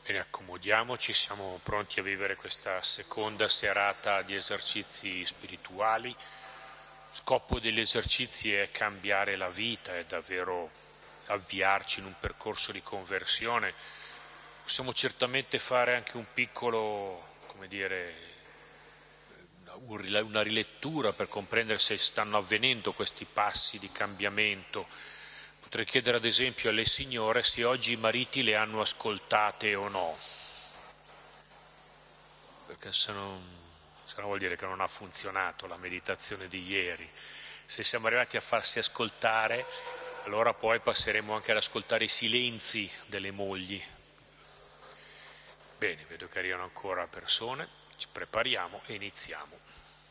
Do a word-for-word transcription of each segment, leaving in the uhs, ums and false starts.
Bene, accomodiamoci, siamo pronti a vivere questa seconda serata di esercizi spirituali. Scopo degli esercizi è cambiare la vita, è davvero avviarci in un percorso di conversione. Possiamo certamente fare anche un piccolo, come dire, una rilettura per comprendere se stanno avvenendo questi passi di cambiamento. Potrei chiedere ad esempio alle signore se oggi i mariti le hanno ascoltate o no, perché se non, se no vuol dire che non ha funzionato la meditazione di ieri. Se siamo arrivati a farsi ascoltare, allora poi passeremo anche ad ascoltare i silenzi delle mogli. Bene, vedo che arrivano ancora persone, ci prepariamo e iniziamo.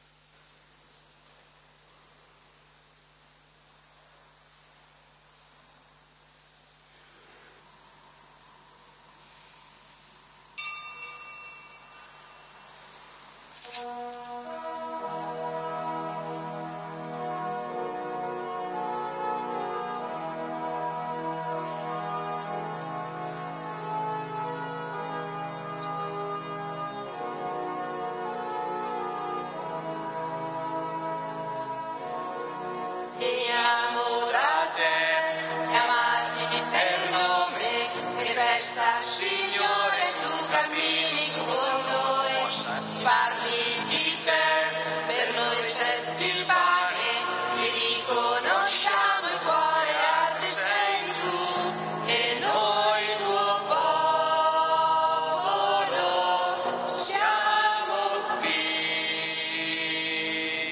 Signore, tu cammini con noi, parli di te, per noi spezzi il pane, ti riconosciamo il cuore, arte sei tu, e noi tuo popolo siamo qui.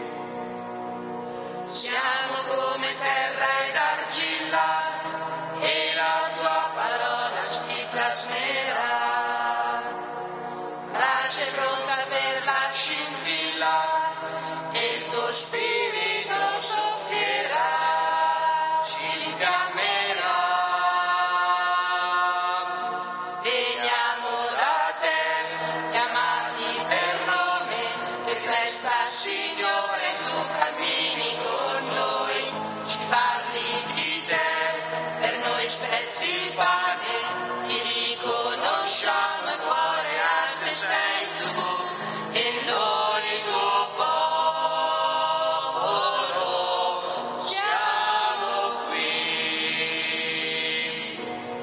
Siamo come terra ed argilla, e la tua parola ci plasmerà. Brace pronta per la scintilla, e il tuo spirito soffierà, ci infiammerà. Veniamo da te, chiamati per nome, che festa, Signore, tu cammini con noi, ci parli di te, per noi spezzi il pane, ti riconosciamo il cuore, anche sei tu, e noi tuo popolo siamo qui.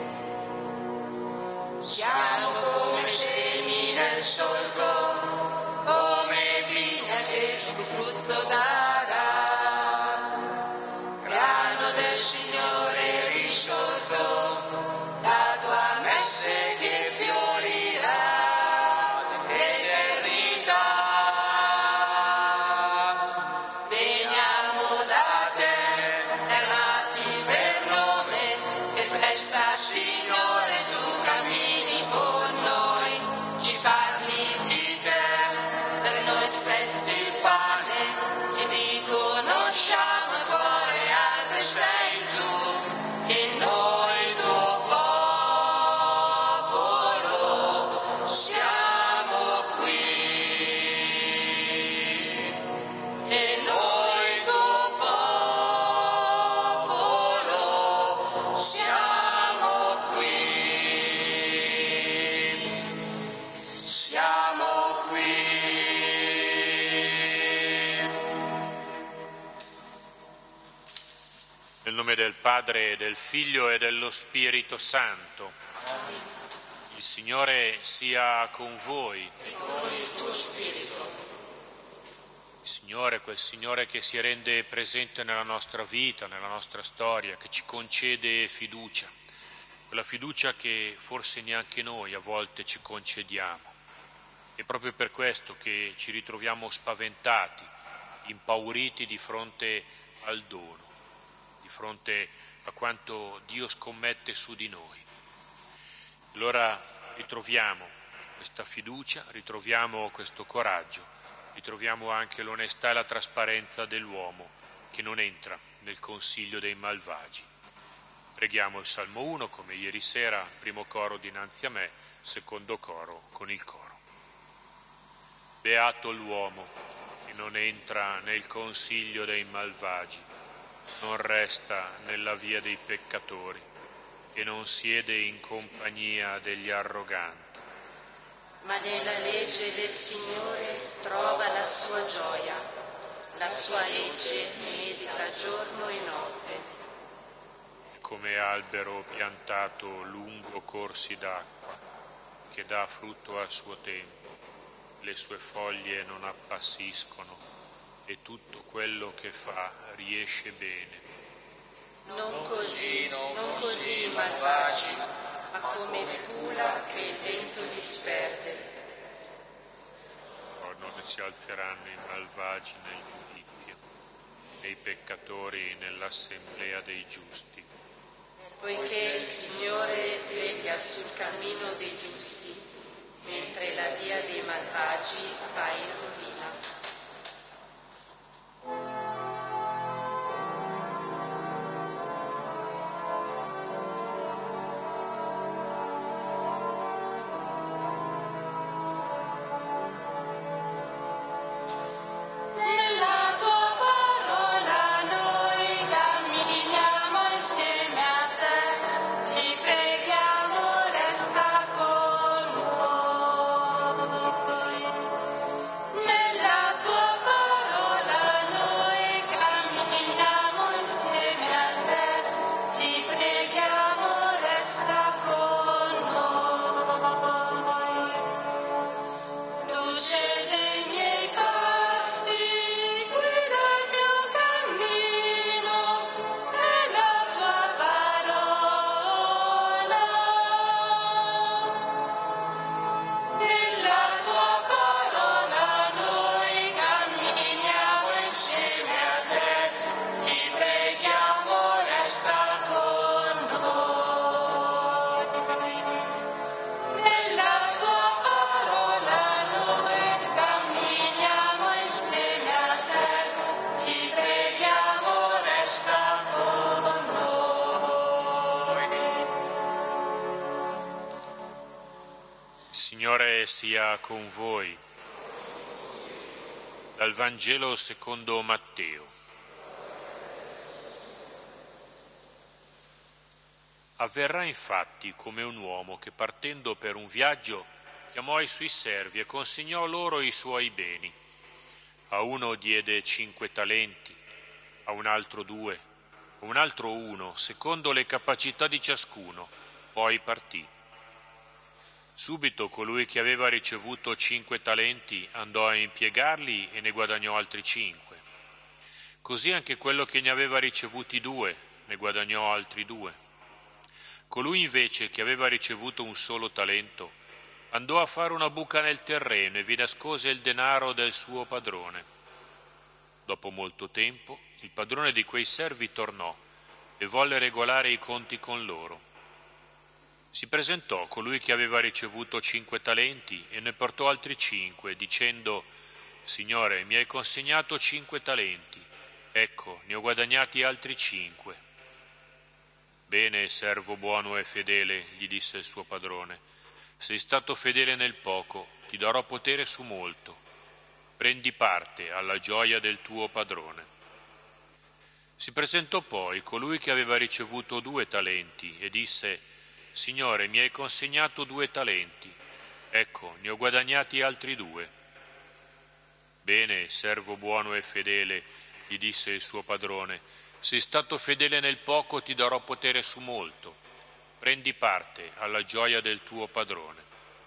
Siamo come semi nel solco, come vigna che sul frutto darà. Grano del Signore risorto, la tua messe che fiorirà l'eternità. Veniamo da te, chiamati per nome, che festa, Signore, tu cammini con noi, ci parli di te, per noi spezzi il pane, ti riconosciamo il cuore, anche sei tu, e noi tuo popolo siamo qui. E noi tuo popolo siamo qui. Siamo qui. Nel nome del Padre, del Figlio e dello Spirito Santo. Il Signore sia con voi. E con il tuo spirito. Il Signore, quel Signore che si rende presente nella nostra vita, nella nostra storia, che ci concede fiducia, quella fiducia che forse neanche noi a volte ci concediamo. È proprio per questo che ci ritroviamo spaventati, impauriti di fronte al dono, di fronte a quanto Dio scommette su di noi. Allora ritroviamo questa fiducia, ritroviamo questo coraggio, ritroviamo anche l'onestà e la trasparenza dell'uomo che non entra nel consiglio dei malvagi. Preghiamo il Salmo uno come ieri sera, primo coro dinanzi a me, secondo coro con il coro. Beato l'uomo che non entra nel consiglio dei malvagi, non resta nella via dei peccatori, e non siede in compagnia degli arroganti. Ma nella legge del Signore trova la sua gioia, la sua legge medita giorno e notte. Come albero piantato lungo corsi d'acqua, che dà frutto al suo tempo, le sue foglie non appassiscono e tutto quello che fa riesce bene. Non così, non così i malvagi, ma come pula che il vento disperde. Oh, non si alzeranno i malvagi nel giudizio, e i peccatori nell'assemblea dei giusti. Poiché il Signore veglia sul cammino dei giusti, mentre la via dei malvagi va in rovina. Signore sia con voi. Dal Vangelo secondo Matteo. Avverrà infatti come un uomo che partendo per un viaggio chiamò i suoi servi e consegnò loro i suoi beni. A uno diede cinque talenti, a un altro due, a un altro uno, secondo le capacità di ciascuno, poi partì. Subito colui che aveva ricevuto cinque talenti andò a impiegarli e ne guadagnò altri cinque. Così anche quello che ne aveva ricevuti due ne guadagnò altri due. Colui invece che aveva ricevuto un solo talento andò a fare una buca nel terreno e vi nascose il denaro del suo padrone. Dopo molto tempo il padrone di quei servi tornò e volle regolare i conti con loro. Si presentò colui che aveva ricevuto cinque talenti e ne portò altri cinque, dicendo: Signore, mi hai consegnato cinque talenti, ecco, ne ho guadagnati altri cinque. Bene, servo buono e fedele, gli disse il suo padrone, sei stato fedele nel poco, ti darò potere su molto. Prendi parte alla gioia del tuo padrone. Si presentò poi colui che aveva ricevuto due talenti e disse: Signore, mi hai consegnato due talenti, ecco, ne ho guadagnati altri due. Bene, servo buono e fedele, gli disse il suo padrone, sei stato fedele nel poco, ti darò potere su molto. Prendi parte alla gioia del tuo padrone.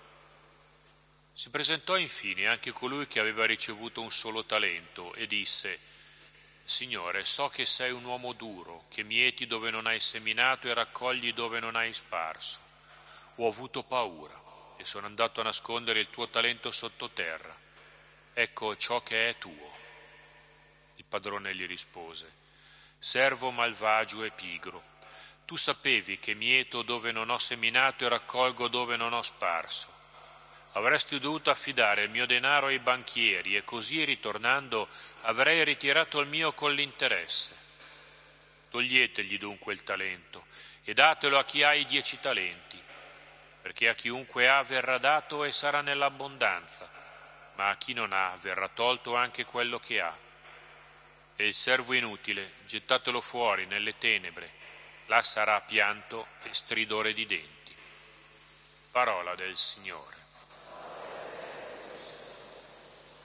Si presentò infine anche colui che aveva ricevuto un solo talento e disse: Signore, so che sei un uomo duro, che mieti dove non hai seminato e raccogli dove non hai sparso. Ho avuto paura e sono andato a nascondere il tuo talento sottoterra. Ecco ciò che è tuo. Il padrone gli rispose: servo malvagio e pigro, tu sapevi che mieto dove non ho seminato e raccolgo dove non ho sparso. Avresti dovuto affidare il mio denaro ai banchieri e così, ritornando, avrei ritirato il mio con l'interesse. Toglietegli dunque il talento e datelo a chi ha i dieci talenti, perché a chiunque ha verrà dato e sarà nell'abbondanza, ma a chi non ha verrà tolto anche quello che ha. E il servo inutile gettatelo fuori nelle tenebre, là sarà pianto e stridore di denti. Parola del Signore.